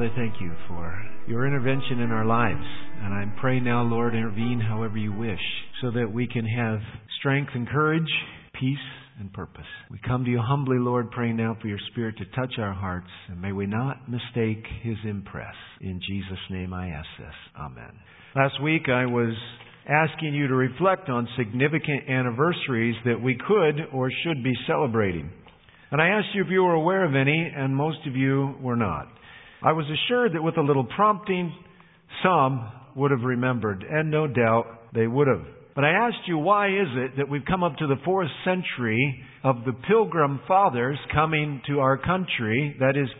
I thank you for your intervention in our lives. And I'm praying now, Lord, intervene however you wish so that we can have strength and courage, peace and purpose. We come to you humbly, Lord, praying now for your Spirit to touch our hearts, and may we not mistake His impress. In Jesus' name I ask this. Amen. Last week I was asking you to reflect on significant anniversaries that we could or should be celebrating. And I asked you if you were aware of any, and most of you were not. I was assured that with a little prompting, some would have remembered, and no doubt they would have. But I asked you, why is it that we've come up to the 4th century of the Pilgrim Fathers coming to our country? That is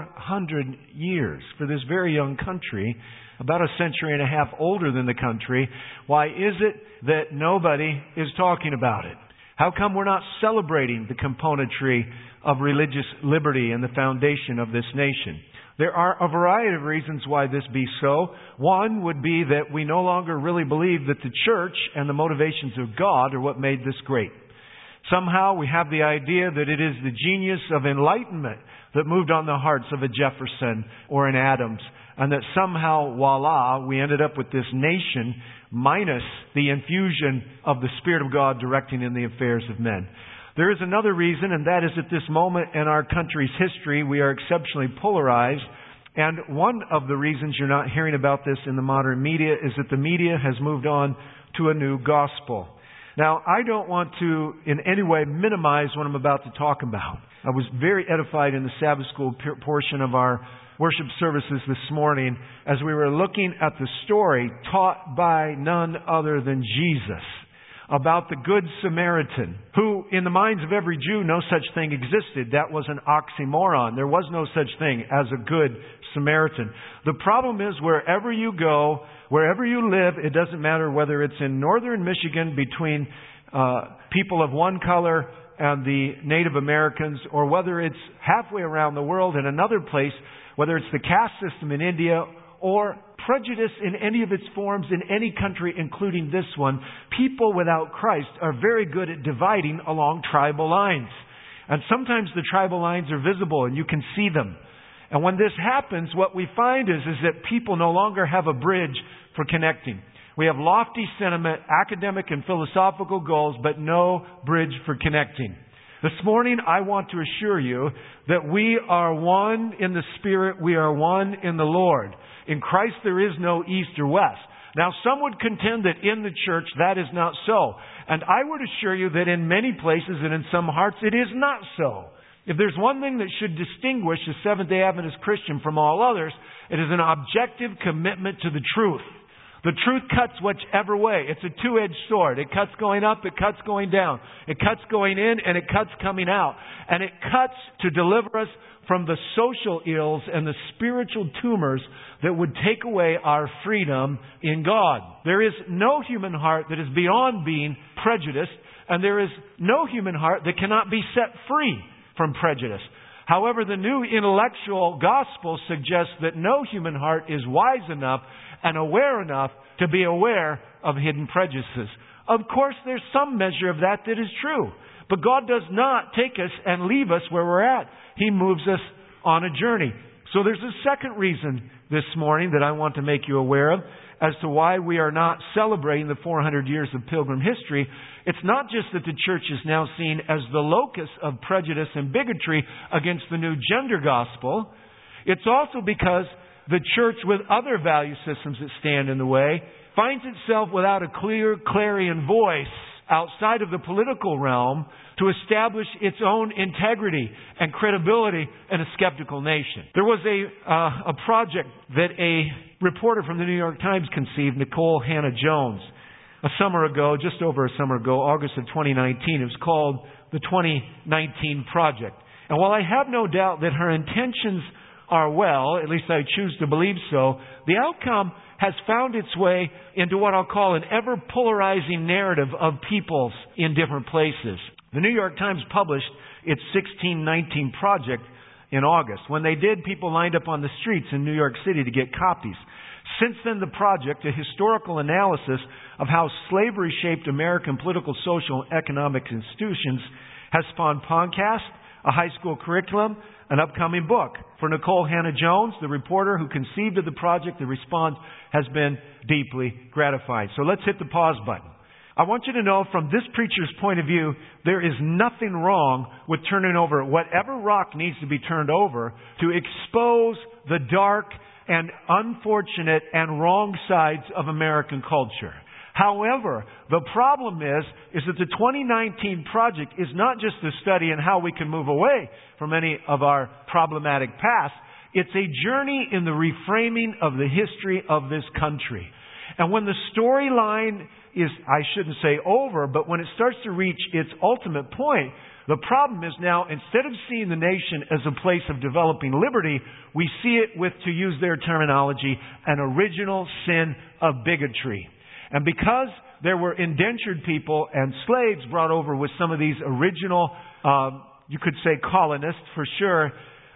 400 years for this very young country, about a century and a half older than the country. Why is it that nobody is talking about it? How come we're not celebrating the componentry of religious liberty and the foundation of this nation? There are a variety of reasons why this be so. One would be that we no longer really believe that the church and the motivations of God are what made this great. Somehow we have the idea that it is the genius of enlightenment that moved on the hearts of a Jefferson or an Adams, and that somehow, voila, we ended up with this nation minus the infusion of the Spirit of God directing in the affairs of men. There is another reason, and that is at this moment in our country's history, we are exceptionally polarized. And one of the reasons you're not hearing about this in the modern media is that the media has moved on to a new gospel. Now, I don't want to in any way minimize what I'm about to talk about. I was very edified in the Sabbath school portion of our worship services this morning as we were looking at the story taught by none other than Jesus about the Good Samaritan, who in the minds of every Jew no such thing existed. That was an oxymoron. There was no such thing as a Good Samaritan. The problem is wherever you go, wherever you live, it doesn't matter whether it's in northern Michigan between people of one color and the Native Americans, or whether it's halfway around the world in another place, whether it's the caste system in India or prejudice in any of its forms in any country, including this one, people without Christ are very good at dividing along tribal lines. And sometimes the tribal lines are visible and you can see them. And when this happens, what we find is that people no longer have a bridge for connecting. We have lofty sentiment, academic and philosophical goals, but no bridge for connecting. This morning, I want to assure you that we are one in the Spirit. We are one in the Lord. In Christ, there is no east or west. Now, some would contend that in the church, that is not so. And I would assure you that in many places and in some hearts, it is not so. If there's one thing that should distinguish a Seventh-day Adventist Christian from all others, it is an objective commitment to the truth. The truth cuts whichever way. It's a two-edged sword. It cuts going up, it cuts going down. It cuts going in, and it cuts coming out. And it cuts to deliver us from the social ills and the spiritual tumors that would take away our freedom in God. There is no human heart that is beyond being prejudiced, and there is no human heart that cannot be set free from prejudice. However, the new intellectual gospel suggests that no human heart is wise enough and aware enough to be aware of hidden prejudices. Of course, there's some measure of that is true. But God does not take us and leave us where we're at. He moves us on a journey. So there's a second reason this morning that I want to make you aware of as to why we are not celebrating the 400 years of Pilgrim history. It's not just that the church is now seen as the locus of prejudice and bigotry against the new gender gospel. It's also because the church, with other value systems that stand in the way, finds itself without a clear, clarion voice outside of the political realm to establish its own integrity and credibility in a skeptical nation. There was a project that a reporter from the New York Times conceived, Nicole Hannah-Jones, just over a summer ago, August of 2019. It was called the 2019 Project. And while I have no doubt that her intentions are well, at least I choose to believe so, the outcome has found its way into what I'll call an ever-polarizing narrative of peoples in different places. The New York Times published its 1619 Project in August. When they did, people lined up on the streets in New York City to get copies. Since then, the project, a historical analysis of how slavery shaped American political, social, and economic institutions, has spawned podcast, a high school curriculum, an upcoming book. For Nicole Hannah-Jones, the reporter who conceived of the project, the response has been deeply gratifying. So let's hit the pause button. I want you to know from this preacher's point of view, there is nothing wrong with turning over whatever rock needs to be turned over to expose the dark and unfortunate and wrong sides of American culture. However, the problem is that the 2019 project is not just a study in how we can move away from any of our problematic past. It's a journey in the reframing of the history of this country. And when the storyline is, I shouldn't say over, but when it starts to reach its ultimate point, the problem is now, instead of seeing the nation as a place of developing liberty, we see it with, to use their terminology, an original sin of bigotry. And because there were indentured people and slaves brought over with some of these original, you could say colonists for sure,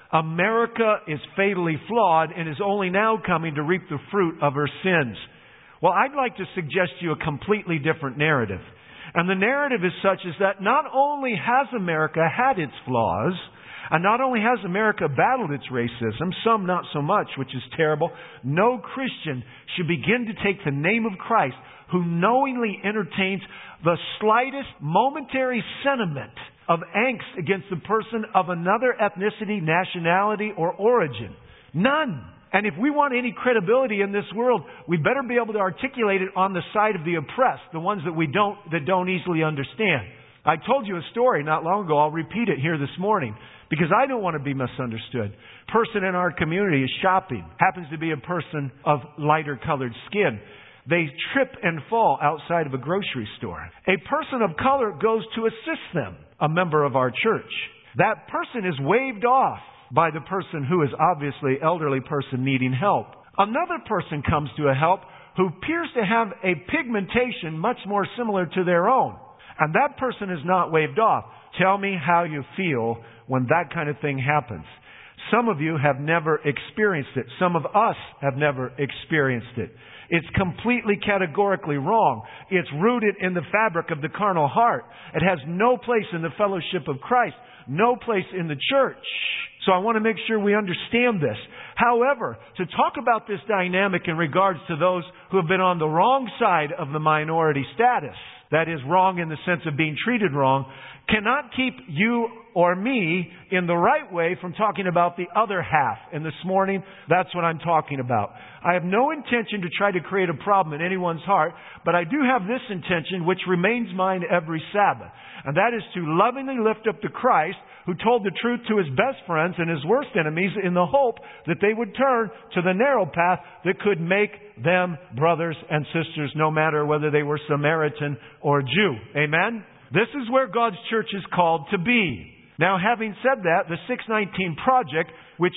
America is fatally flawed and is only now coming to reap the fruit of her sins. Well, I'd like to suggest to you a completely different narrative. And the narrative is such as that not only has America had its flaws, and not only has America battled its racism, some not so much, which is terrible, no Christian should begin to take the name of Christ, who knowingly entertains the slightest momentary sentiment of angst against the person of another ethnicity, nationality, or origin. None. And if we want any credibility in this world, we better be able to articulate it on the side of the oppressed, the ones that don't easily understand. I told you a story not long ago. I'll repeat it here this morning because I don't want to be misunderstood. Person in our community is shopping. Happens to be a person of lighter colored skin. They trip and fall outside of a grocery store. A person of color goes to assist them, a member of our church. That person is waved off by the person who is obviously elderly person needing help. Another person comes to a help who appears to have a pigmentation much more similar to their own. And that person is not waved off. Tell me how you feel when that kind of thing happens. Some of you have never experienced it. Some of us have never experienced it. It's completely categorically wrong. It's rooted in the fabric of the carnal heart. It has no place in the fellowship of Christ. No place in the church. So I want to make sure we understand this. However, to talk about this dynamic in regards to those who have been on the wrong side of the minority status, that is wrong in the sense of being treated wrong, cannot keep you or me in the right way from talking about the other half. And this morning, that's what I'm talking about. I have no intention to try to create a problem in anyone's heart, but I do have this intention, which remains mine every Sabbath. And that is to lovingly lift up the Christ who told the truth to his best friends and his worst enemies in the hope that they would turn to the narrow path that could make them brothers and sisters, no matter whether they were Samaritan or Jew. Amen? This is where God's church is called to be. Now, having said that, the 1619 Project, which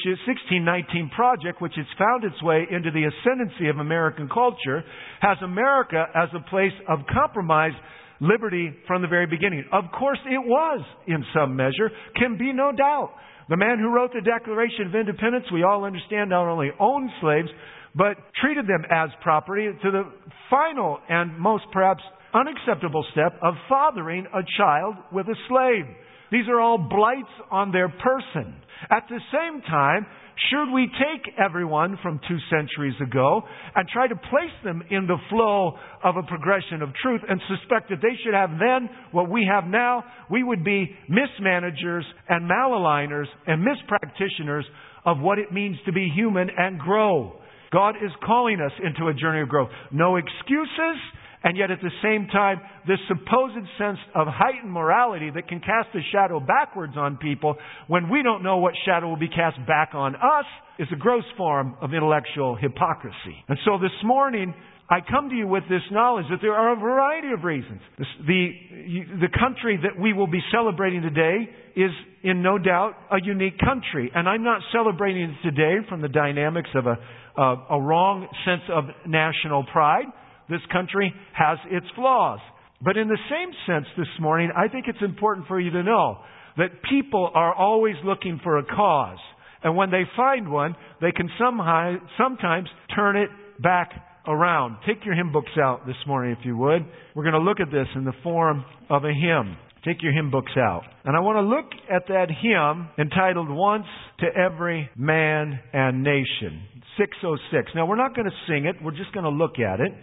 has found its way into the ascendancy of American culture, has America as a place of compromise, liberty from the very beginning. Of course it was, in some measure, can be no doubt. The man who wrote the Declaration of Independence, we all understand, not only owned slaves, but treated them as property to the final and most perhaps unacceptable step of fathering a child with a slave. These are all blights on their person. At the same time, should we take everyone from 2 centuries ago and try to place them in the flow of a progression of truth and suspect that they should have then what we have now, we would be mismanagers and malaligners and mispractitioners of what it means to be human and grow. God is calling us into a journey of growth. No excuses. And yet at the same time, this supposed sense of heightened morality that can cast a shadow backwards on people when we don't know what shadow will be cast back on us is a gross form of intellectual hypocrisy. And so this morning, I come to you with this knowledge that there are a variety of reasons. The country that we will be celebrating today is in no doubt a unique country. And I'm not celebrating it today from the dynamics of a wrong sense of national pride. This country has its flaws. But in the same sense this morning, I think it's important for you to know that people are always looking for a cause. And when they find one, they can sometimes turn it back around. Take your hymn books out this morning, if you would. We're going to look at this in the form of a hymn. Take your hymn books out. And I want to look at that hymn entitled Once to Every Man and Nation. 606. Now, we're not going to sing it. We're just going to look at it.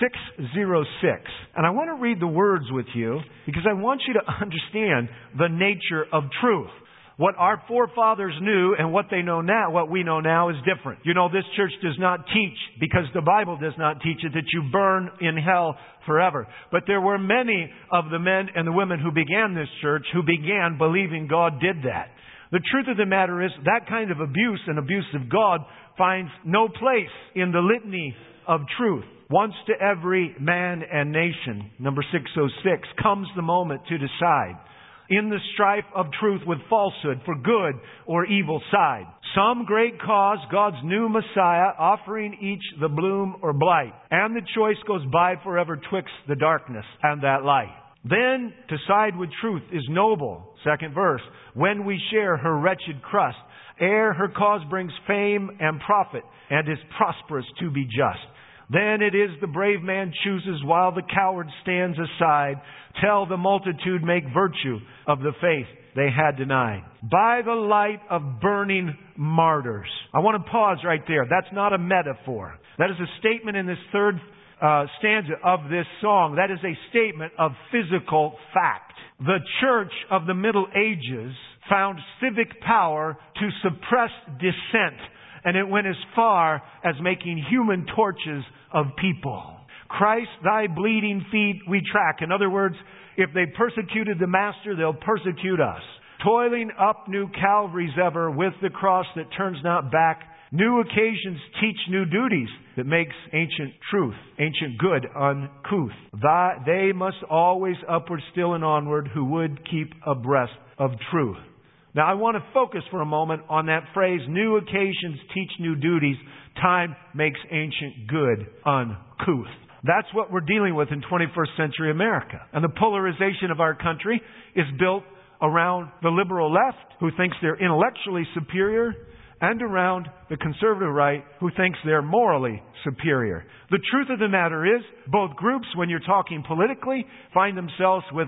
606. And I want to read the words with you because I want you to understand the nature of truth. What our forefathers knew and what they know now, what we know now, is different. You know, this church does not teach, because the Bible does not teach it, that you burn in hell forever. But there were many of the men and the women who began this church who began believing God did that. The truth of the matter is that kind of abuse and abuse of God finds no place in the litany of truth. Once to every man and nation, number 606, comes the moment to decide. In the strife of truth with falsehood, for good or evil side. Some great cause, God's new Messiah, offering each the bloom or blight. And the choice goes by forever twixt the darkness and that light. Then to side with truth is noble. Second verse. When we share her wretched crust, ere her cause brings fame and profit, and is prosperous to be just. Then it is the brave man chooses while the coward stands aside. Tell the multitude make virtue of the faith they had denied. By the light of burning martyrs. I want to pause right there. That's not a metaphor. That is a statement in this third stanza of this song. That is a statement of physical fact. The church of the Middle Ages found civic power to suppress dissent. And it went as far as making human torches of people. Christ, thy bleeding feet we track. In other words, if they persecuted the Master, they'll persecute us. Toiling up new Calvaries ever with the cross that turns not back. New occasions teach new duties that makes ancient truth, ancient good uncouth. They must always upward still and onward who would keep abreast of truth. Now, I want to focus for a moment on that phrase, new occasions teach new duties. Time makes ancient good uncouth. That's what we're dealing with in 21st century America. And the polarization of our country is built around the liberal left, who thinks they're intellectually superior, and around the conservative right, who thinks they're morally superior. The truth of the matter is, both groups, when you're talking politically, find themselves with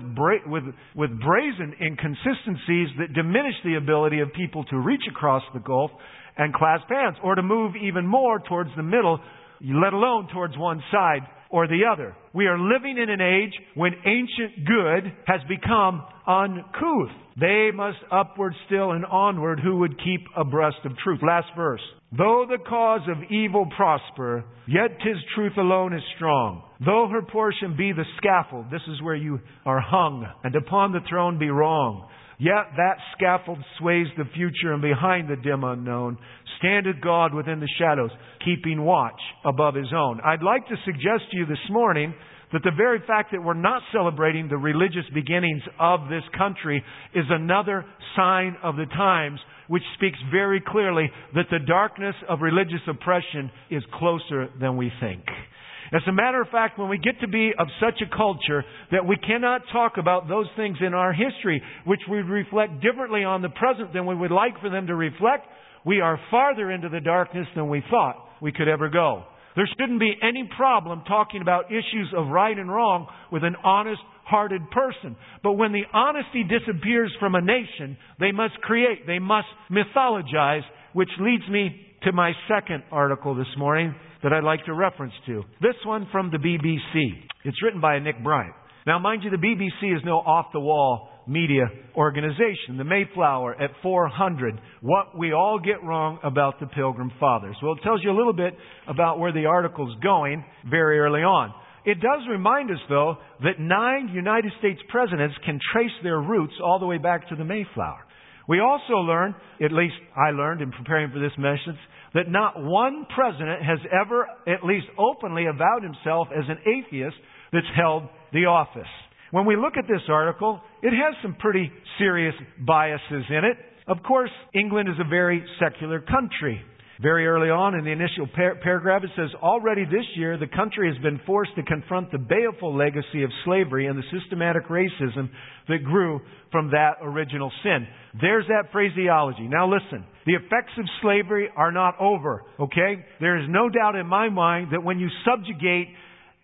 brazen inconsistencies that diminish the ability of people to reach across the gulf and clasp hands, or to move even more towards the middle, let alone towards one side or the other. We are living in an age when ancient good has become uncouth. They must upward still and onward who would keep abreast of truth. Last verse. Though the cause of evil prosper, yet 'tis truth alone is strong. Though her portion be the scaffold, this is where you are hung, and upon the throne be wrong. Yet that scaffold sways the future, and behind the dim unknown standeth God within the shadows, keeping watch above His own. I'd like to suggest to you this morning that the very fact that we're not celebrating the religious beginnings of this country is another sign of the times, which speaks very clearly that the darkness of religious oppression is closer than we think. As a matter of fact, when we get to be of such a culture that we cannot talk about those things in our history, which would reflect differently on the present than we would like for them to reflect, we are farther into the darkness than we thought we could ever go. There shouldn't be any problem talking about issues of right and wrong with an honest-hearted person. But when the honesty disappears from a nation, they must create, they must mythologize, which leads me to my second article this morning that I'd like to reference to. This one from the BBC. It's written by Nick Bryant. Now, mind you, the BBC is no off-the-wall media organization. The Mayflower at 400. What we all get wrong about the Pilgrim Fathers. Well, it tells you a little bit about where the article's going very early on. It does remind us, though, that 9 United States presidents can trace their roots all the way back to the Mayflower. We also learned, at least I learned in preparing for this message, that not one president has ever, at least openly, avowed himself as an atheist that's held the office. When we look at this article, it has some pretty serious biases in it. Of course, England is a very secular country. Very early on in the initial paragraph, it says, already this year, the country has been forced to confront the baleful legacy of slavery and the systematic racism that grew from that original sin. There's that phraseology. Now listen, the effects of slavery are not over, okay? There is no doubt in my mind that when you subjugate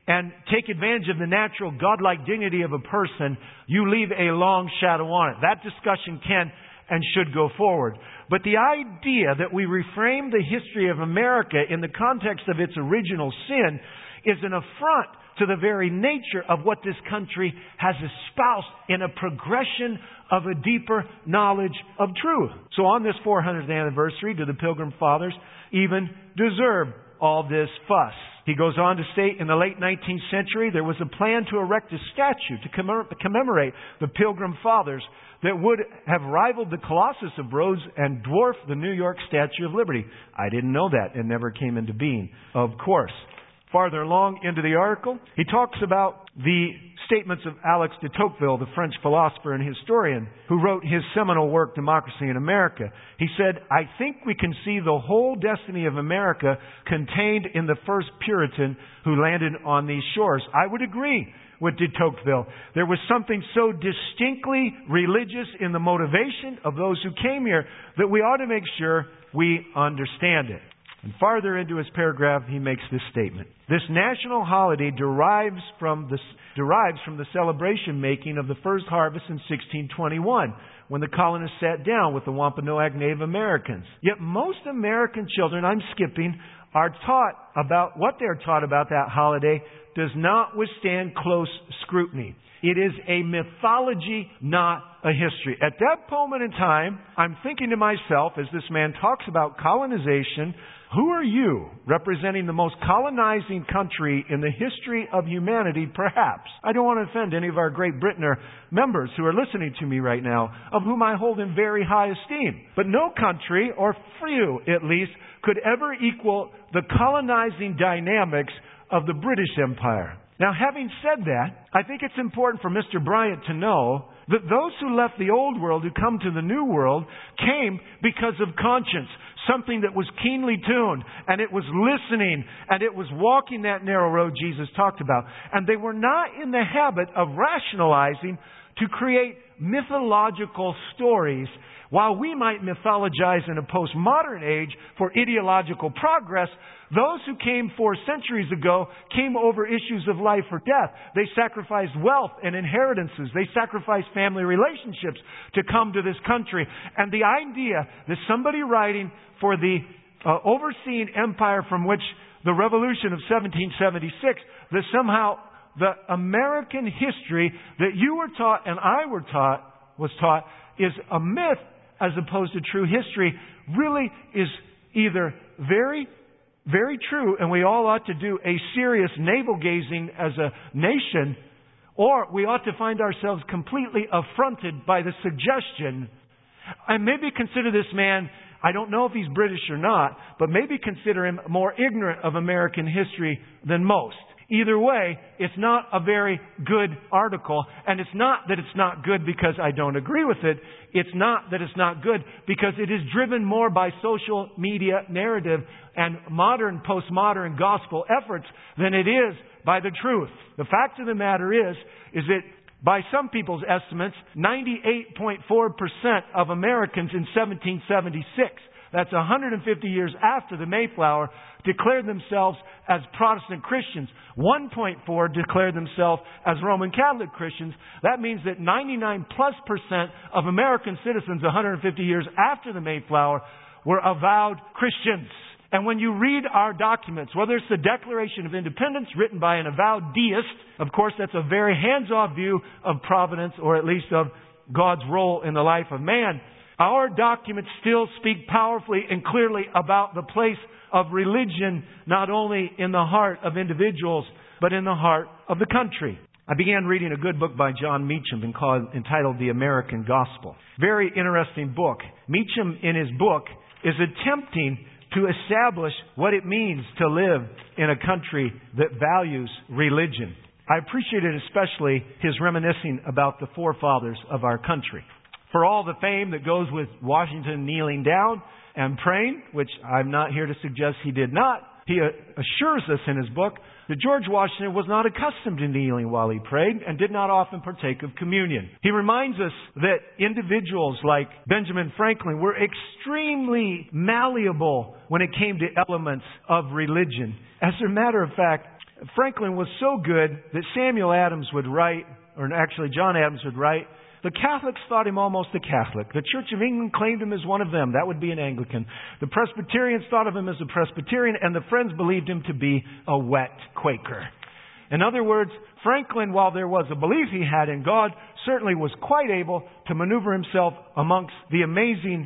and take advantage of the natural godlike dignity of a person, you leave a long shadow on it. That discussion can and should go forward. But the idea that we reframe the history of America in the context of its original sin is an affront to the very nature of what this country has espoused in a progression of a deeper knowledge of truth. So on this 400th anniversary, do the Pilgrim Fathers even deserve all this fuss? He goes on to state, in the late 19th century, there was a plan to erect a statue to commemorate the Pilgrim Fathers that would have rivaled the Colossus of Rhodes and dwarfed the New York Statue of Liberty. I didn't know that. It never came into being, of course. Farther along into the article, he talks about the statements of Alex de Tocqueville, the French philosopher and historian, who wrote his seminal work, Democracy in America. He said, I think we can see the whole destiny of America contained in the first Puritan who landed on these shores. I would agree with de Tocqueville. There was something so distinctly religious in the motivation of those who came here that we ought to make sure we understand it. And farther into his paragraph, he makes this statement. This national holiday derives from the celebration making of the first harvest in 1621, when the colonists sat down with the Wampanoag Native Americans. Yet most American children, I'm skipping, are taught about what they're taught about that holiday does not withstand close scrutiny. It is a mythology, not a history. At that moment in time, I'm thinking to myself, as this man talks about colonization, who are you representing the most colonizing country in the history of humanity, perhaps? I don't want to offend any of our Great Britainer members who are listening to me right now, of whom I hold in very high esteem. But no country, or few at least, could ever equal the colonizing dynamics of the British Empire. Now, having said that, I think it's important for Mr. Bryant to know that those who left the old world who come to the new world came because of conscience, something that was keenly tuned, and it was listening, and it was walking that narrow road Jesus talked about. And they were not in the habit of rationalizing to create mythological stories. While we might mythologize in a postmodern age for ideological progress, those who came 4 centuries ago came over issues of life or death. They sacrificed wealth and inheritances. They sacrificed family relationships to come to this country. And the idea that somebody writing for the overseeing empire from which the revolution of 1776, that somehow the American history that you were taught and I was taught is a myth as opposed to true history, really is either very, very true, and we all ought to do a serious navel-gazing as a nation, or we ought to find ourselves completely affronted by the suggestion, and maybe consider this man, I don't know if he's British or not, but maybe consider him more ignorant of American history than most. Either way, it's not a very good article. And it's not that it's not good because I don't agree with it. It's not that it's not good because it is driven more by social media narrative and modern, postmodern gospel efforts than it is by the truth. The fact of the matter is that by some people's estimates, 98.4% of Americans in 1776, that's 150 years after the Mayflower, declared themselves as Protestant Christians. 1.4 declared themselves as Roman Catholic Christians. That means that 99+% of American citizens 150 years after the Mayflower were avowed Christians. And when you read our documents, whether it's the Declaration of Independence written by an avowed deist, of course that's a very hands-off view of providence, or at least of God's role in the life of man. Our documents still speak powerfully and clearly about the place of religion, not only in the heart of individuals, but in the heart of the country. I began reading a good book by John Meacham entitled The American Gospel. Very interesting book. Meacham, in his book, is attempting to establish what it means to live in a country that values religion. I appreciated especially his reminiscing about the forefathers of our country. For all the fame that goes with Washington kneeling down and praying, which I'm not here to suggest he did not, he assures us in his book that George Washington was not accustomed to kneeling while he prayed and did not often partake of communion. He reminds us that individuals like Benjamin Franklin were extremely malleable when it came to elements of religion. As a matter of fact, Franklin was so good that Samuel Adams would write, or actually John Adams would write, the Catholics thought him almost a Catholic. The Church of England claimed him as one of them. That would be an Anglican. The Presbyterians thought of him as a Presbyterian, and the Friends believed him to be a wet Quaker. In other words, Franklin, while there was a belief he had in God, certainly was quite able to maneuver himself amongst the amazing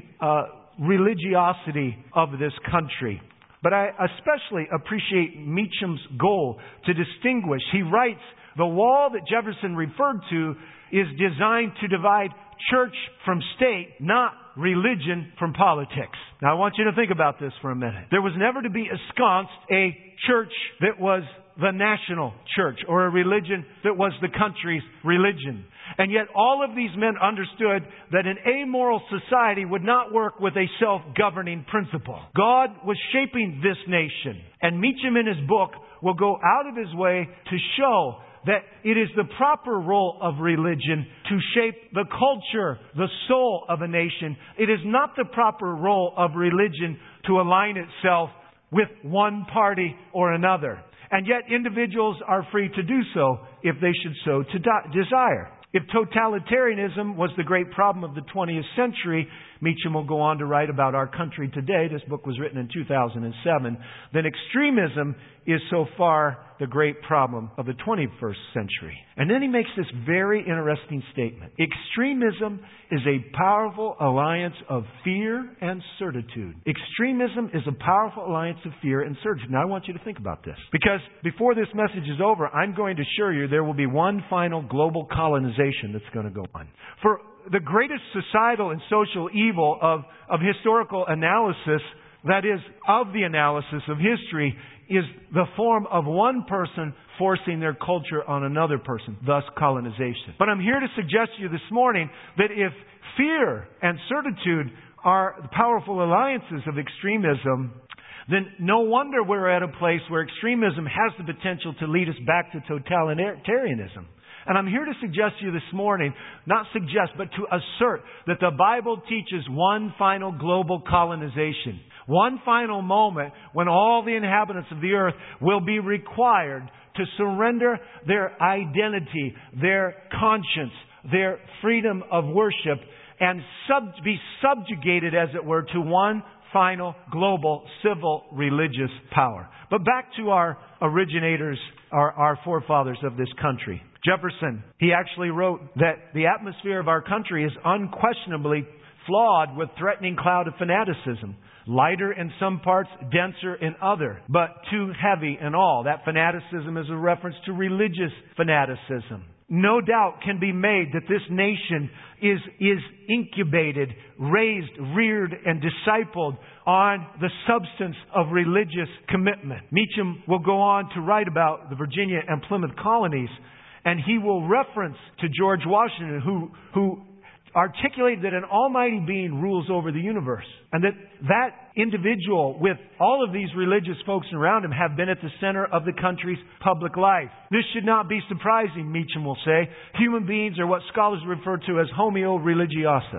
religiosity of this country. But I especially appreciate Meacham's goal to distinguish. He writes, the wall that Jefferson referred to is designed to divide church from state, not religion from politics. Now I want you to think about this for a minute. There was never to be ensconced a church that was the national church or a religion that was the country's religion. And yet all of these men understood that an amoral society would not work with a self-governing principle. God was shaping this nation. And Meacham in his book will go out of his way to show that it is the proper role of religion to shape the culture, the soul of a nation. It is not the proper role of religion to align itself with one party or another. And yet individuals are free to do so if they should so desire. If totalitarianism was the great problem of the 20th century, Meacham will go on to write about our country today. This book was written in 2007. Then extremism is so far the great problem of the 21st century. And then he makes this very interesting statement. Extremism is a powerful alliance of fear and certitude. Extremism is a powerful alliance of fear and certitude. Now I want you to think about this. Because before this message is over, I'm going to assure you there will be one final global colonization that's going to go on. For the greatest societal and social evil of historical analysis, that is, of the analysis of history, is the form of one person forcing their culture on another person, thus colonization. But I'm here to suggest to you this morning that if fear and certitude are the powerful alliances of extremism, then no wonder we're at a place where extremism has the potential to lead us back to totalitarianism. And I'm here to suggest to you this morning, not suggest, but to assert that the Bible teaches one final global colonization. One final moment when all the inhabitants of the earth will be required to surrender their identity, their conscience, their freedom of worship, and be subjugated, as it were, to one final global civil religious power. But back to our originators, our forefathers of this country. Jefferson, he actually wrote that the atmosphere of our country is unquestionably flawed with threatening cloud of fanaticism. Lighter in some parts, denser in other, but too heavy in all. That fanaticism is a reference to religious fanaticism. No doubt can be made that this nation is incubated, raised, reared, and discipled on the substance of religious commitment. Meacham will go on to write about the Virginia and Plymouth colonies, and he will reference to George Washington, who articulated that an almighty being rules over the universe. And that individual with all of these religious folks around him have been at the center of the country's public life. This should not be surprising, Meacham will say. Human beings are what scholars refer to as homo religiosus.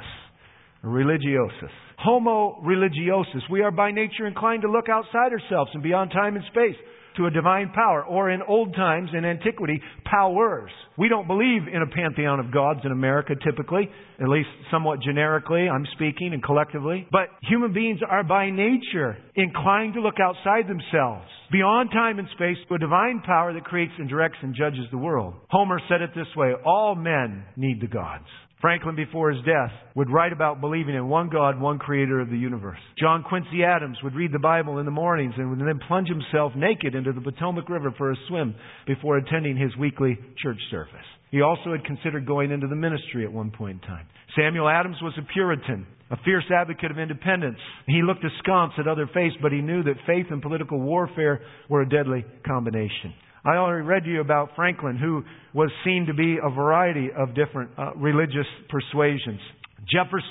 Religiosus. Homo religiosus. We are by nature inclined to look outside ourselves and beyond time and space to a divine power, or in old times, in antiquity, powers. We don't believe in a pantheon of gods in America typically, at least somewhat generically, I'm speaking, and collectively. But human beings are by nature inclined to look outside themselves, beyond time and space, to a divine power that creates and directs and judges the world. Homer said it this way, all men need the gods. Franklin, before his death, would write about believing in one God, one creator of the universe. John Quincy Adams would read the Bible in the mornings and would then plunge himself naked into the Potomac River for a swim before attending his weekly church service. He also had considered going into the ministry at one point in time. Samuel Adams was a Puritan, a fierce advocate of independence. He looked askance at other faiths, but he knew that faith and political warfare were a deadly combination. I already read to you about Franklin, who was seen to be a variety of different religious persuasions. Jefferson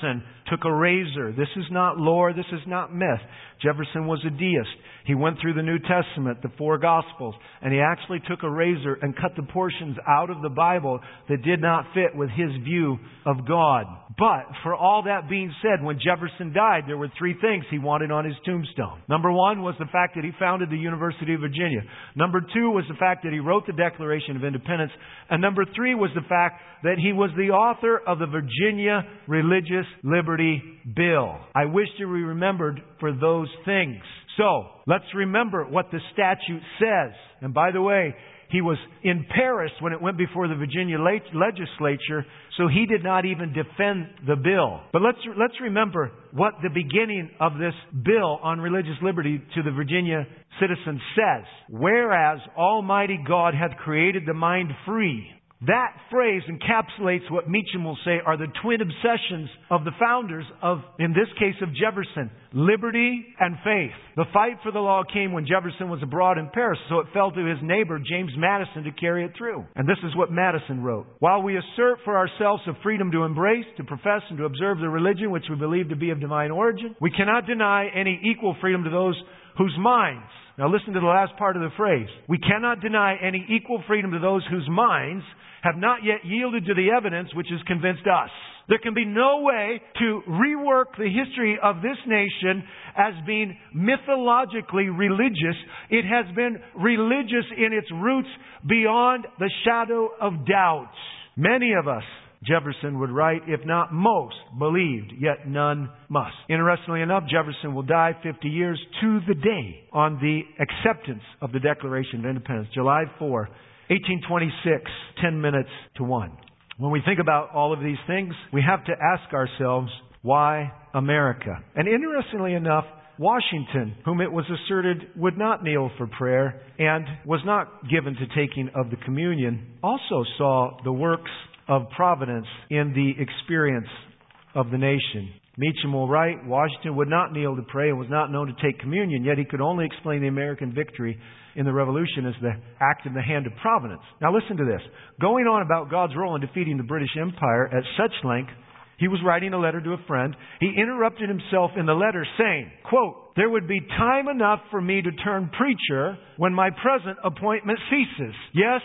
took a razor. This is not lore. This is not myth. Jefferson was a deist. He went through the New Testament, the 4 Gospels, and he actually took a razor and cut the portions out of the Bible that did not fit with his view of God. But for all that being said, when Jefferson died, there were 3 things he wanted on his tombstone. Number 1 was the fact that he founded the University of Virginia. Number 2 was the fact that he wrote the Declaration of Independence. And number 3 was the fact that he was the author of the Virginia Religious Liberty Bill. I wish to be remembered for those things. So, let's remember what the statute says. And by the way, he was in Paris when it went before the Virginia legislature, so he did not even defend the bill. But let's remember what the beginning of this bill on religious liberty to the Virginia citizens says. Whereas Almighty God hath created the mind free. That phrase encapsulates what Meacham will say are the twin obsessions of the founders of, in this case of Jefferson, liberty and faith. The fight for the law came when Jefferson was abroad in Paris, so it fell to his neighbor, James Madison, to carry it through. And this is what Madison wrote. While we assert for ourselves a freedom to embrace, to profess, and to observe the religion which we believe to be of divine origin, we cannot deny any equal freedom to those whose minds. Now listen to the last part of the phrase. We cannot deny any equal freedom to those whose minds have not yet yielded to the evidence which has convinced us. There can be no way to rework the history of this nation as being mythologically religious. It has been religious in its roots beyond the shadow of doubt. Many of us, Jefferson would write, if not most, believed, yet none must. Interestingly enough, Jefferson will die 50 years to the day on the acceptance of the Declaration of Independence, July 4, 1826, 10 minutes to 1. When we think about all of these things, we have to ask ourselves, why America? And interestingly enough, Washington, whom it was asserted would not kneel for prayer and was not given to taking of the communion, also saw the works of providence in the experience of the nation. Meacham will write, Washington would not kneel to pray and was not known to take communion, yet he could only explain the American victory in the Revolution as the act in the hand of providence. Now listen to this. Going on about God's role in defeating the British Empire at such length, he was writing a letter to a friend. He interrupted himself in the letter saying, quote, there would be time enough for me to turn preacher when my present appointment ceases. Yes,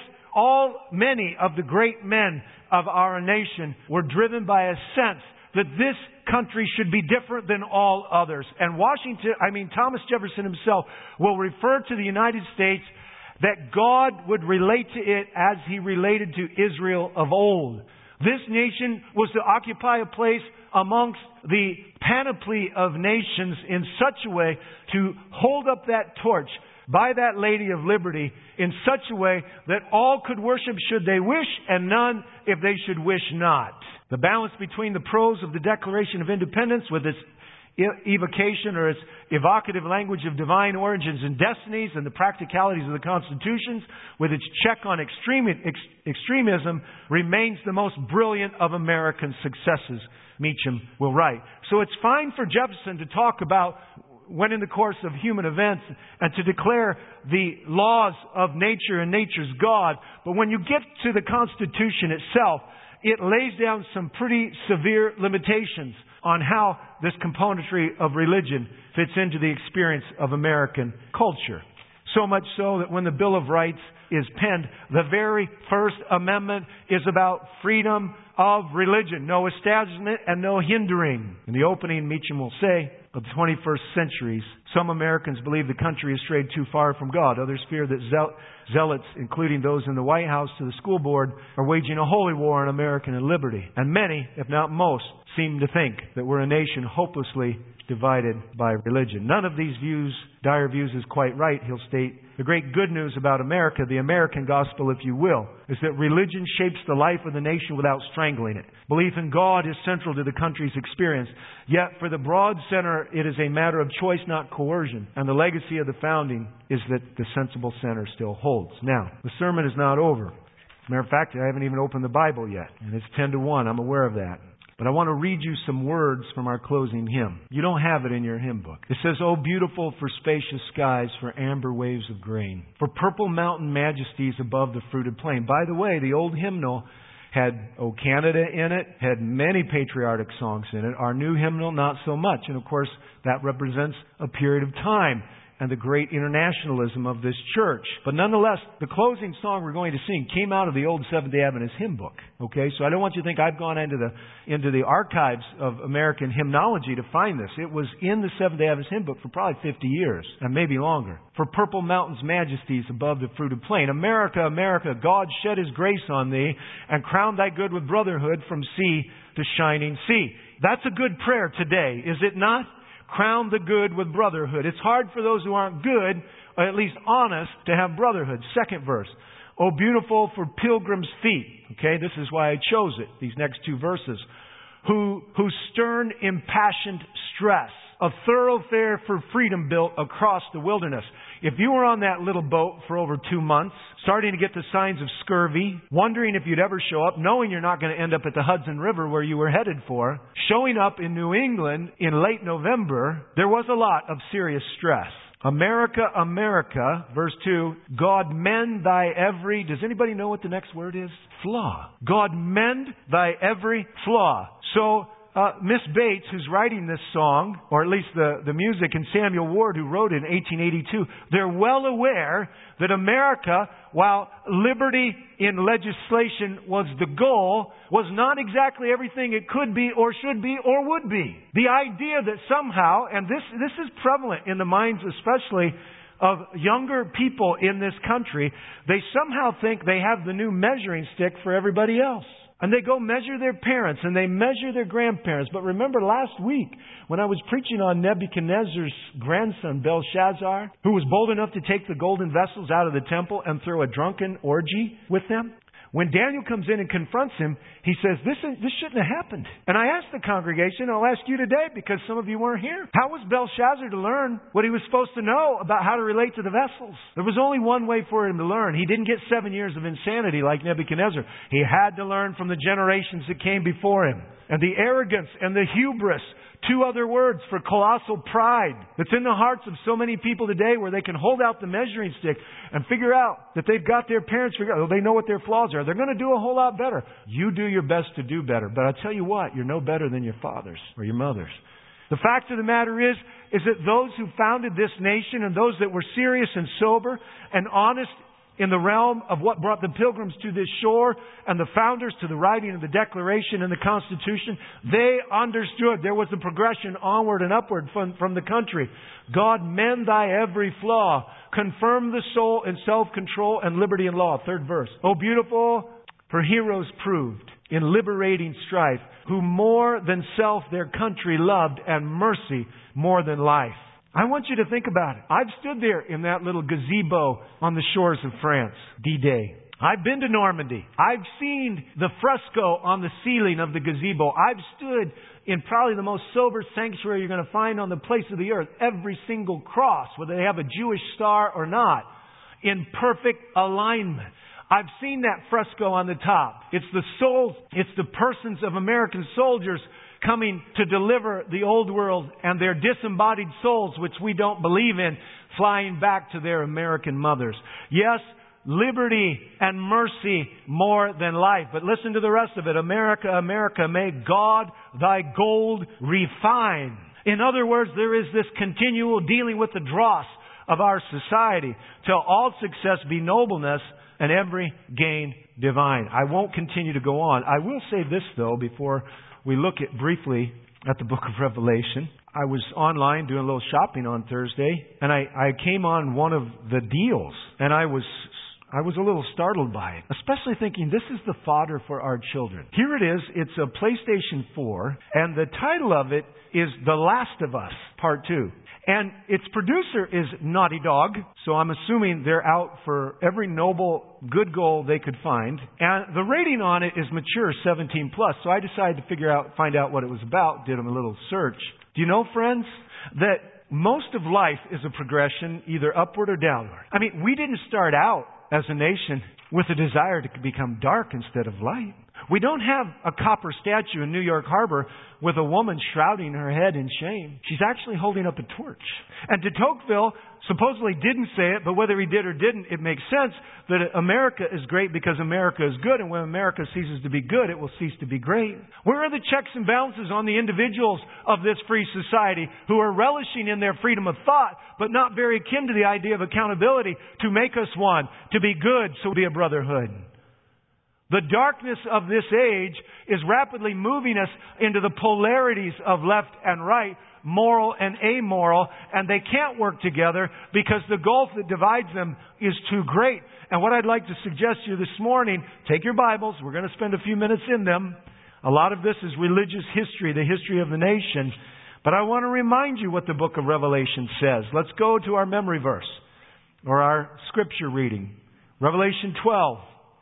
many of the great men of our nation were driven by a sense that this country should be different than all others. And Thomas Jefferson himself will refer to the United States that God would relate to it as he related to Israel of old. This nation was to occupy a place amongst the panoply of nations in such a way to hold up that torch by that Lady of Liberty in such a way that all could worship should they wish and none if they should wish not. The balance between the prose of the Declaration of Independence with its evocation or its evocative language of divine origins and destinies and the practicalities of the constitutions with its check on extremism remains the most brilliant of American successes, Meacham will write. So it's fine for Jefferson to talk about when in the course of human events and to declare the laws of nature and nature's God. But when you get to the Constitution itself, it lays down some pretty severe limitations on how this componentry of religion fits into the experience of American culture. So much so that when the Bill of Rights is penned, the very first amendment is about freedom of religion. No establishment and no hindering. In the opening, Meacham will say, of the 21st centuries, some Americans believe the country has strayed too far from God. Others fear that zealots, including those in the White House to the school board, are waging a holy war on American liberty. And many, if not most, seem to think that we're a nation hopelessly divided by religion. None of these views, dire views, is quite right, he'll state. The great good news about America, the American gospel, if you will, is that religion shapes the life of the nation without strangling it. Belief in God is central to the country's experience. Yet for the broad center, it is a matter of choice, not coercion. And the legacy of the founding is that the sensible center still holds. Now, the sermon is not over. As a matter of fact, I haven't even opened the Bible yet. And it's 10-1. I'm aware of that. But I want to read you some words from our closing hymn. You don't have it in your hymn book. It says, "Oh, beautiful for spacious skies, for amber waves of grain, for purple mountain majesties above the fruited plain." By the way, the old hymnal had "O Canada" in it, had many patriotic songs in it. Our new hymnal, not so much. And of course, that represents a period of time and the great internationalism of this church. But nonetheless, the closing song we're going to sing came out of the old Seventh-day Adventist hymn book. Okay, so I don't want you to think I've gone into the archives of American hymnology to find this. It was in the Seventh-day Adventist hymn book for probably 50 years, and maybe longer. For purple mountains' majesties above the fruited plain. America, America, God shed His grace on thee, and crowned thy good with brotherhood from sea to shining sea. That's a good prayer today, is it not? Crown the good with brotherhood. It's hard for those who aren't good, or at least honest, to have brotherhood. Second verse. Oh, beautiful for pilgrims' feet. Okay, this is why I chose it, these next two verses. Whose stern, impassioned stress, a thoroughfare for freedom built across the wilderness. If you were on that little boat for over 2 months, starting to get the signs of scurvy, wondering if you'd ever show up, knowing you're not going to end up at the Hudson River where you were headed for, showing up in New England in late November, there was a lot of serious stress. America, America, verse 2, God mend thy every, does anybody know what the next word is? Flaw. God mend thy every flaw. So, Miss Bates, who's writing this song, or at least the music, and Samuel Ward, who wrote it in 1882, they're well aware that America, while liberty in legislation was the goal, was not exactly everything it could be or should be or would be. The idea that somehow, and this is prevalent in the minds especially of younger people in this country, they somehow think they have the new measuring stick for everybody else. And they go measure their parents and they measure their grandparents. But remember last week when I was preaching on Nebuchadnezzar's grandson, Belshazzar, who was bold enough to take the golden vessels out of the temple and throw a drunken orgy with them? When Daniel comes in and confronts him, he says, this shouldn't have happened. And I asked the congregation, I'll ask you today because some of you weren't here. How was Belshazzar to learn what he was supposed to know about how to relate to the vessels? There was only one way for him to learn. He didn't get 7 years of insanity like Nebuchadnezzar. He had to learn from the generations that came before him. And the arrogance and the hubris, two other words for colossal pride that's in the hearts of so many people today where they can hold out the measuring stick and figure out that they've got their parents figured out. They know what their flaws are. They're going to do a whole lot better. You do your best to do better. But I tell you what, you're no better than your fathers or your mothers. The fact of the matter is that those who founded this nation and those that were serious and sober and honest in the realm of what brought the pilgrims to this shore and the founders to the writing of the Declaration and the Constitution, they understood there was a progression onward and upward from the country. God mend thy every flaw, confirm the soul in self-control and liberty and law. Third verse. Oh, beautiful for heroes proved in liberating strife, who more than self their country loved and mercy more than life. I want you to think about it. I've stood there in that little gazebo on the shores of France, D-Day. I've been to Normandy. I've seen the fresco on the ceiling of the gazebo. I've stood in probably the most sober sanctuary you're going to find on the place of the earth. Every single cross, whether they have a Jewish star or not, in perfect alignment. I've seen that fresco on the top. It's the souls, it's the persons of American soldiers coming to deliver the old world and their disembodied souls, which we don't believe in, flying back to their American mothers. Yes, liberty and mercy more than life. But listen to the rest of it. America, America, may God thy gold refine. In other words, there is this continual dealing with the dross of our society till all success be nobleness and every gain divine. I won't continue to go on. I will say this, though, before we look briefly at the book of Revelation. I was online doing a little shopping on Thursday, and I came on one of the deals, and I was a little startled by it, especially thinking this is the fodder for our children. Here it is. It's a PlayStation 4, and the title of it is The Last of Us, Part 2. And its producer is Naughty Dog, so I'm assuming they're out for every noble good goal they could find. And the rating on it is mature 17+. So I decided to find out what it was about, did a little search. Do you know, friends, that most of life is a progression, either upward or downward? I mean, we didn't start out as a nation with a desire to become dark instead of light. We don't have a copper statue in New York Harbor with a woman shrouding her head in shame. She's actually holding up a torch. And de Tocqueville supposedly didn't say it, but whether he did or didn't, it makes sense that America is great because America is good, and when America ceases to be good, it will cease to be great. Where are the checks and balances on the individuals of this free society who are relishing in their freedom of thought, but not very akin to the idea of accountability to make us one, to be good, so be a brotherhood? The darkness of this age is rapidly moving us into the polarities of left and right, moral and amoral, and they can't work together because the gulf that divides them is too great. And what I'd like to suggest to you this morning, take your Bibles, we're going to spend a few minutes in them. A lot of this is religious history, the history of the nation. But I want to remind you what the book of Revelation says. Let's go to our memory verse, or our scripture reading. Revelation 12.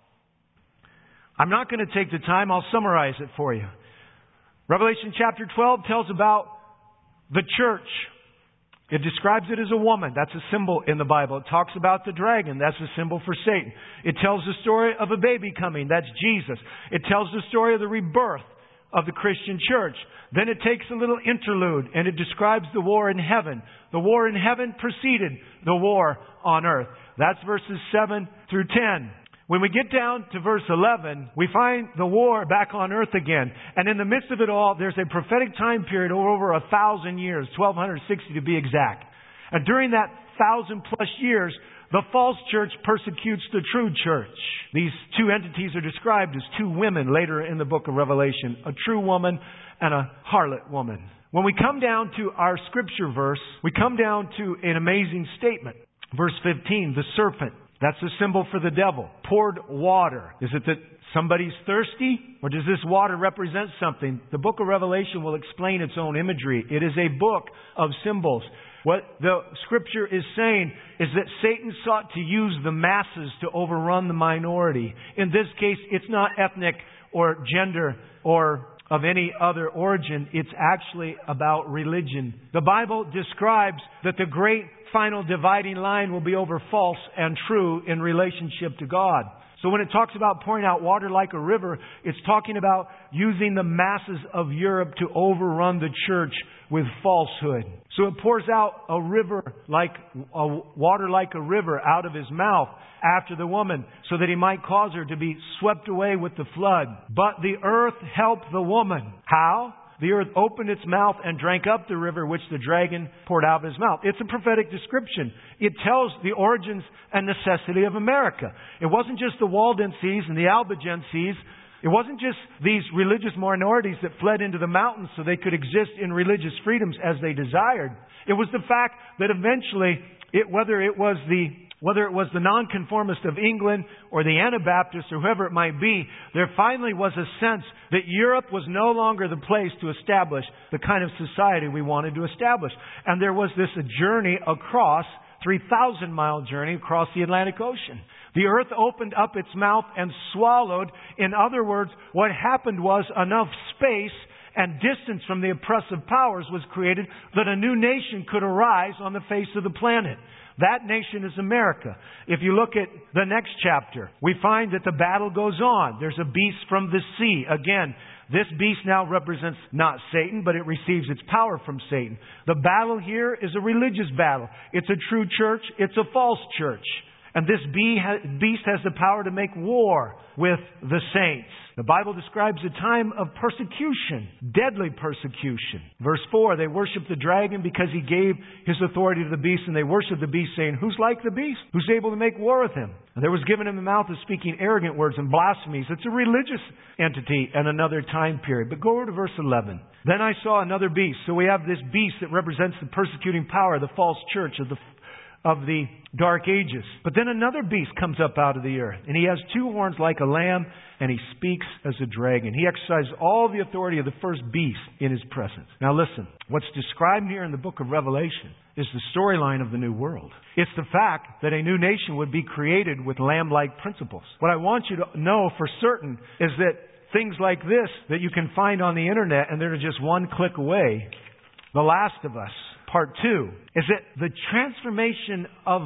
I'm not going to take the time, I'll summarize it for you. Revelation chapter 12 tells about the church. It describes it as a woman. That's a symbol in the Bible. It talks about the dragon. That's a symbol for Satan. It tells the story of a baby coming. That's Jesus. It tells the story of the rebirth of the Christian church. Then it takes a little interlude and it describes the war in heaven. The war in heaven preceded the war on earth. That's verses 7 through 10. When we get down to verse 11, we find the war back on earth again. And in the midst of it all, there's a prophetic time period over 1,000 years, 1,260 to be exact. And during that 1,000+ years, the false church persecutes the true church. These two entities are described as two women later in the book of Revelation, a true woman and a harlot woman. When we come down to our scripture verse, we come down to an amazing statement. Verse 15, the serpent. That's a symbol for the devil. Poured water. Is it that somebody's thirsty? Or does this water represent something? The book of Revelation will explain its own imagery. It is a book of symbols. What the scripture is saying is that Satan sought to use the masses to overrun the minority. In this case, it's not ethnic or gender or of any other origin. It's actually about religion. The Bible describes that the great final dividing line will be over false and true in relationship to God. So when it talks about pouring out water like a river, it's talking about using the masses of Europe to overrun the church with falsehood. So it pours out a water like a river out of his mouth after the woman, so that he might cause her to be swept away with the flood. But the earth helped the woman. How? The earth opened its mouth and drank up the river which the dragon poured out of his mouth. It's a prophetic description. It tells the origins and necessity of America. It wasn't just the Waldenses and the Albigenses. It wasn't just these religious minorities that fled into the mountains so they could exist in religious freedoms as they desired. It was the fact that eventually, whether it was the nonconformist of England or the Anabaptists or whoever it might be, there finally was a sense that Europe was no longer the place to establish the kind of society we wanted to establish. And there was this journey across, 3,000-mile journey across the Atlantic Ocean. The earth opened up its mouth and swallowed. In other words, what happened was enough space and distance from the oppressive powers was created that a new nation could arise on the face of the planet. That nation is America. If you look at the next chapter, we find that the battle goes on. There's a beast from the sea. Again, this beast now represents not Satan, but it receives its power from Satan. The battle here is a religious battle. It's a true church. It's a false church. And this beast has the power to make war with the saints. The Bible describes a time of persecution, deadly persecution. Verse 4, they worshiped the dragon because he gave his authority to the beast, and they worshiped the beast, saying, "Who's like the beast? Who's able to make war with him?" And there was given him a mouth of speaking arrogant words and blasphemies. It's a religious entity and another time period. But go over to verse 11. Then I saw another beast. So we have this beast that represents the persecuting power, the false church of the dark ages. But then another beast comes up out of the earth, and he has two horns like a lamb, and he speaks as a dragon. He exercises all the authority of the first beast in his presence. Now listen, what's described here in the book of Revelation is the storyline of the new world. It's the fact that a new nation would be created with lamb-like principles. What I want you to know for certain is that things like this that you can find on the internet, and they're just one click away, The Last of Us, Part 2, is that the transformation of the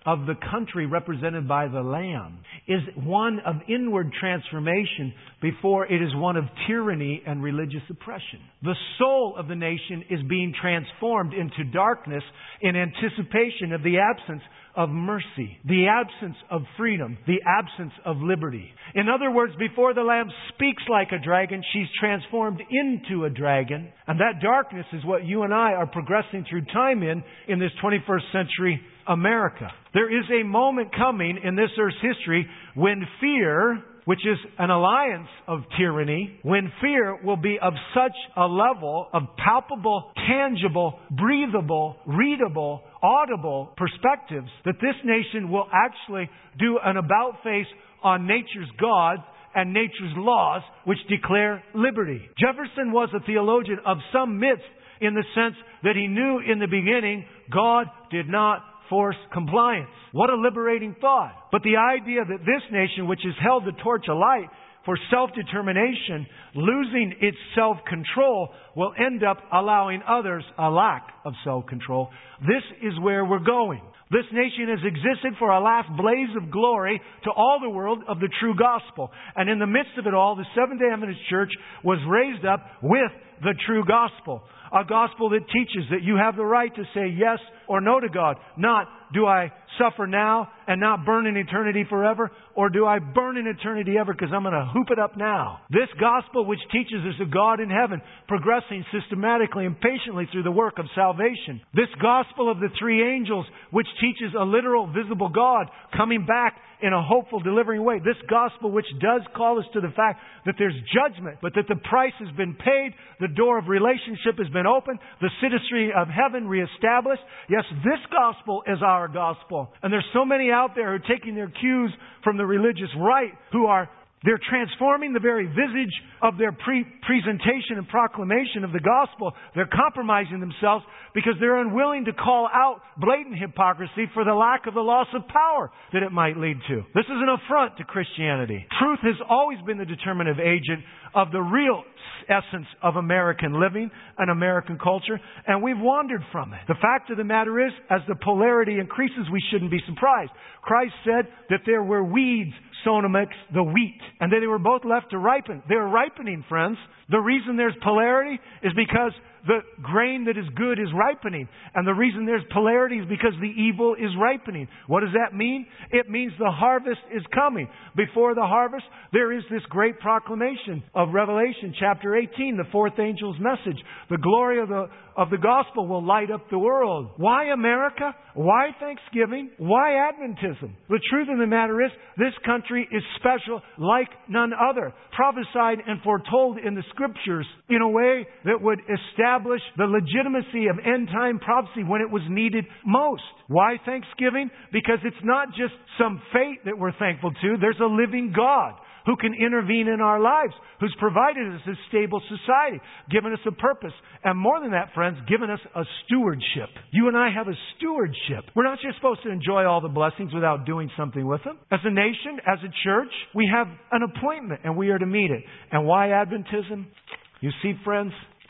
of the country represented by the Lamb is one of inward transformation before it is one of tyranny and religious oppression. The soul of the nation is being transformed into darkness in anticipation of the absence of mercy, the absence of freedom, the absence of liberty. In other words, before the Lamb speaks like a dragon, she's transformed into a dragon. And that darkness is what you and I are progressing through time in this 21st century America. There is a moment coming in this earth's history when fear, which is an alliance of tyranny, when fear will be of such a level of palpable, tangible, breathable, readable, audible perspectives that this nation will actually do an about-face on nature's God and nature's laws which declare liberty. Jefferson was a theologian of some myth in the sense that he knew in the beginning God did not force compliance. What a liberating thought. But the idea that this nation, which has held the torch alight for self-determination, losing its self-control, will end up allowing others a lack of self-control. This is where we're going. This nation has existed for a last blaze of glory to all the world of the true gospel. And in the midst of it all, the Seventh-day Adventist Church was raised up with the true gospel. A gospel that teaches that you have the right to say yes or no to God. Not, do I suffer now and not burn in eternity forever? Or do I burn in eternity ever because I'm going to hoop it up now? This gospel which teaches us a God in heaven progressing systematically and patiently through the work of salvation. This gospel of the three angels which teaches a literal visible God coming back in a hopeful, delivering way. This gospel which does call us to the fact that there's judgment, but that the price has been paid, the door of relationship has been opened, the citizenry of heaven reestablished. Yes, this gospel is our gospel. And there's so many out there who are taking their cues from the religious right they're transforming the very visage of their presentation and proclamation of the gospel. They're compromising themselves because they're unwilling to call out blatant hypocrisy for the lack of the loss of power that it might lead to. This is an affront to Christianity. Truth has always been the determinative agent of the real essence of American living and American culture, and we've wandered from it. The fact of the matter is, as the polarity increases, we shouldn't be surprised. Christ said that there were weeds sown amongst the wheat, and that they were both left to ripen. They're ripening, friends. The reason there's polarity is because the grain that is good is ripening. And the reason there's polarity is because the evil is ripening. What does that mean? It means the harvest is coming. Before the harvest, there is this great proclamation of Revelation chapter 18, the fourth angel's message. The glory of the gospel will light up the world. Why America? Why Thanksgiving? Why Adventism? The truth of the matter is, this country is special like none other. Prophesied and foretold in the Scriptures in a way that would establish the legitimacy of end-time prophecy when it was needed most. Why Thanksgiving? Because it's not just some fate that we're thankful to. There's a living God who can intervene in our lives, who's provided us a stable society, given us a purpose, and more than that, friends, given us a stewardship. You and I have a stewardship. We're not just supposed to enjoy all the blessings without doing something with them. As a nation, as a church, we have an appointment, and we are to meet it. And why Adventism? You see, friends,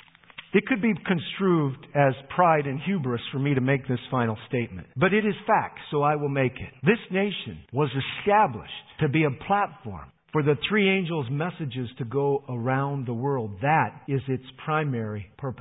it could be construed as pride and hubris for me to make this final statement. But it is fact, so I will make it. This nation was established to be a platform for the three angels' messages to go around the world. That is its primary purpose.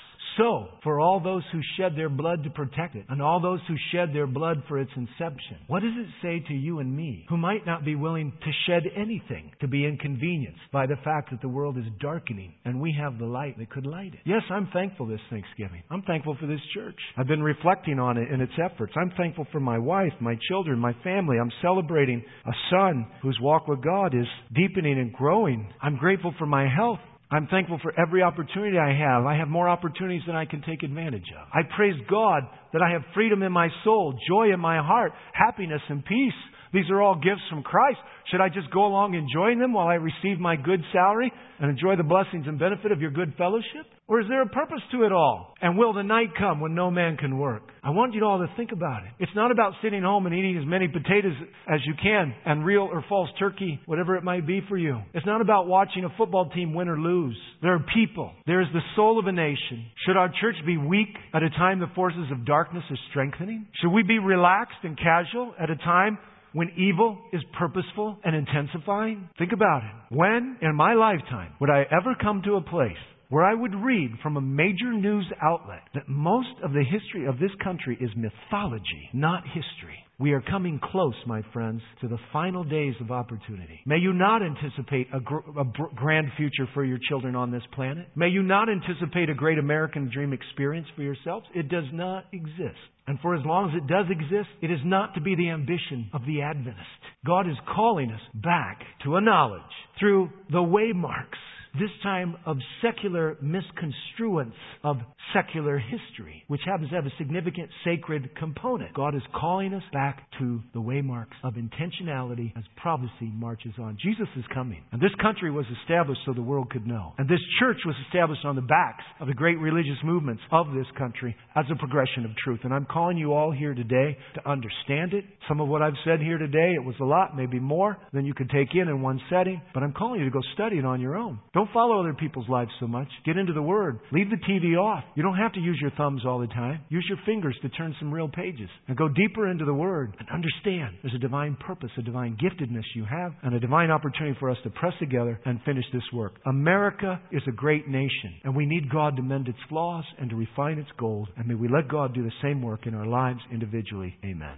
So, for all those who shed their blood to protect it, and all those who shed their blood for its inception, what does it say to you and me, who might not be willing to shed anything to be inconvenienced by the fact that the world is darkening, and we have the light that could light it? Yes, I'm thankful this Thanksgiving. I'm thankful for this church. I've been reflecting on it and its efforts. I'm thankful for my wife, my children, my family. I'm celebrating a son whose walk with God is deepening and growing. I'm grateful for my health. I'm thankful for every opportunity I have. I have more opportunities than I can take advantage of. I praise God that I have freedom in my soul, joy in my heart, happiness and peace. These are all gifts from Christ. Should I just go along enjoying them while I receive my good salary and enjoy the blessings and benefit of your good fellowship? Or is there a purpose to it all? And will the night come when no man can work? I want you all to think about it. It's not about sitting home and eating as many potatoes as you can and real or false turkey, whatever it might be for you. It's not about watching a football team win or lose. There are people. There is the soul of a nation. Should our church be weak at a time the forces of darkness darkness is strengthening? Should we be relaxed and casual at a time when evil is purposeful and intensifying? Think about it. When in my lifetime would I ever come to a place where I would read from a major news outlet that most of the history of this country is mythology, not history? We are coming close, my friends, to the final days of opportunity. May you not anticipate a grand future for your children on this planet. May you not anticipate a great American dream experience for yourselves. It does not exist. And for as long as it does exist, it is not to be the ambition of the Adventist. God is calling us back to a knowledge through the waymarks, this time of secular misconstruence of secular history, which happens to have a significant sacred component. God is calling us back to the waymarks of intentionality as prophecy marches on. Jesus is coming. And this country was established so the world could know. And this church was established on the backs of the great religious movements of this country as a progression of truth. And I'm calling you all here today to understand it. Some of what I've said here today, it was a lot, maybe more than you could take in one setting. But I'm calling you to go study it on your own. Don't follow other people's lives so much. Get into the Word. Leave the TV off. You don't have to use your thumbs all the time. Use your fingers to turn some real pages. And go deeper into the Word and understand there's a divine purpose, a divine giftedness you have, and a divine opportunity for us to press together and finish this work. America is a great nation, and we need God to mend its flaws and to refine its gold. And may we let God do the same work in our lives individually. Amen.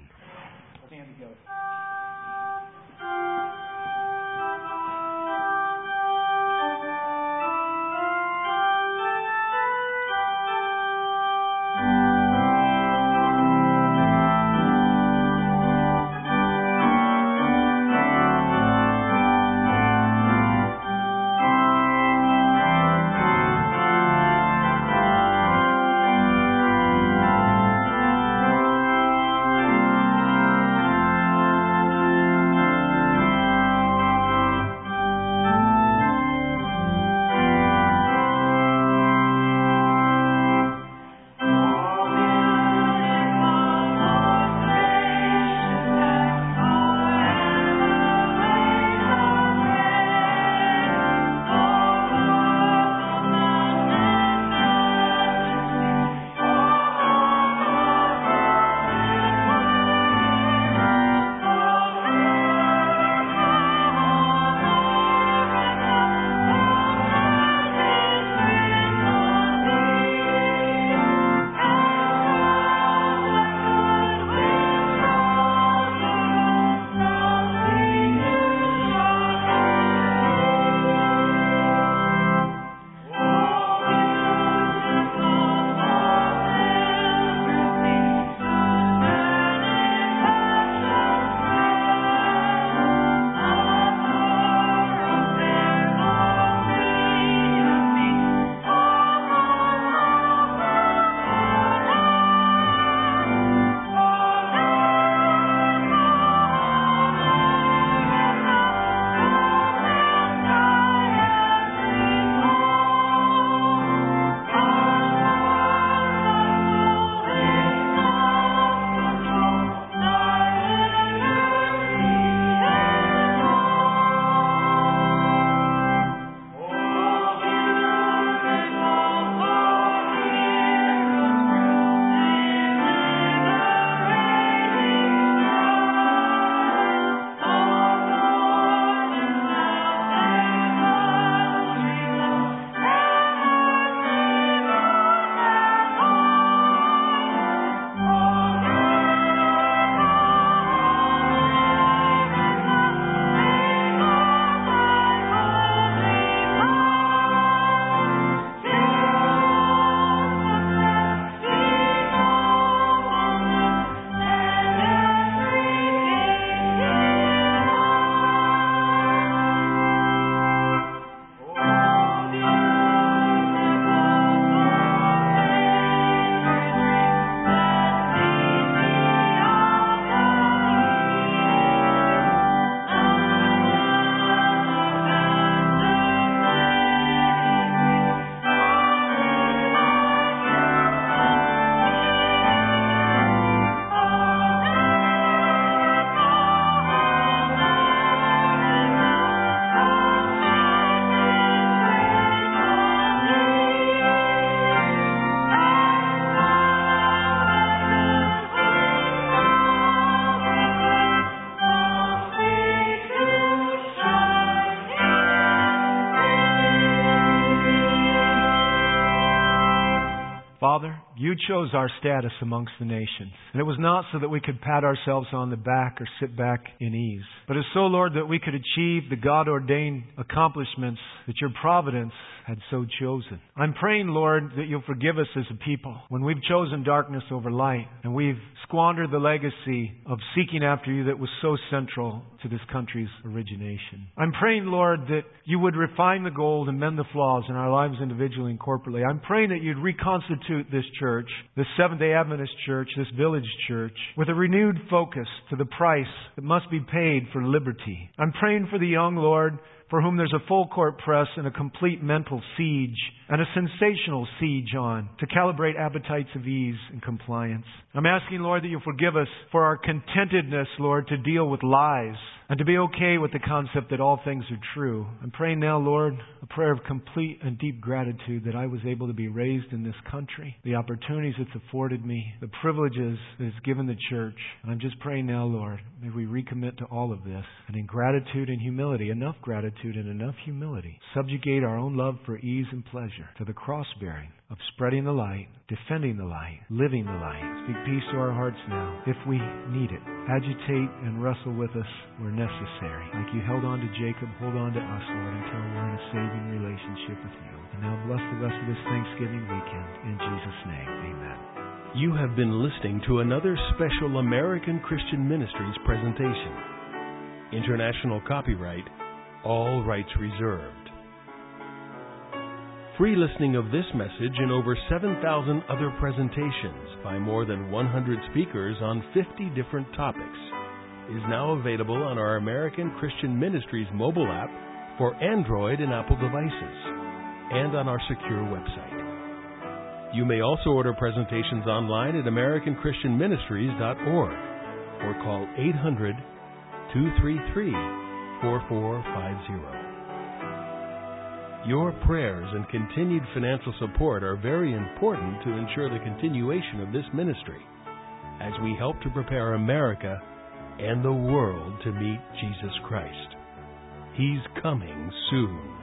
Father, you chose our status amongst the nations. And it was not so that we could pat ourselves on the back or sit back in ease, but it's so, Lord, that we could achieve the God-ordained accomplishments that your providence had so chosen. I'm praying, Lord, that you'll forgive us as a people when we've chosen darkness over light and we've squandered the legacy of seeking after you that was so central to this country's origination. I'm praying, Lord, that you would refine the gold and mend the flaws in our lives individually and corporately. I'm praying that you'd reconstitute this church, this Seventh-day Adventist church, this village church, with a renewed focus to the price that must be paid for liberty. I'm praying for the young, Lord, for whom there's a full court press and a complete mental siege and a sensational siege on to calibrate appetites of ease and compliance. I'm asking, Lord, that you forgive us for our contentedness, Lord, to deal with lies and to be okay with the concept that all things are true. I'm praying now, Lord, a prayer of complete and deep gratitude that I was able to be raised in this country, the opportunities it's afforded me, the privileges that it's given the church. And I'm just praying now, Lord, may we recommit to all of this. And in gratitude and humility, enough gratitude and enough humility, subjugate our own love for ease and pleasure to the cross-bearing of spreading the light, defending the light, living the light. Speak peace to our hearts now, if we need it. Agitate and wrestle with us where necessary. Like you held on to Jacob, hold on to us, Lord, until we're in a saving relationship with you. And now bless the rest of this Thanksgiving weekend. In Jesus' name, amen. You have been listening to another special American Christian Ministries presentation. International copyright, all rights reserved. Free listening of this message and over 7,000 other presentations by more than 100 speakers on 50 different topics is now available on our American Christian Ministries mobile app for Android and Apple devices and on our secure website. You may also order presentations online at AmericanChristianMinistries.org or call 800-233-4450. Your prayers and continued financial support are very important to ensure the continuation of this ministry as we help to prepare America and the world to meet Jesus Christ. He's coming soon.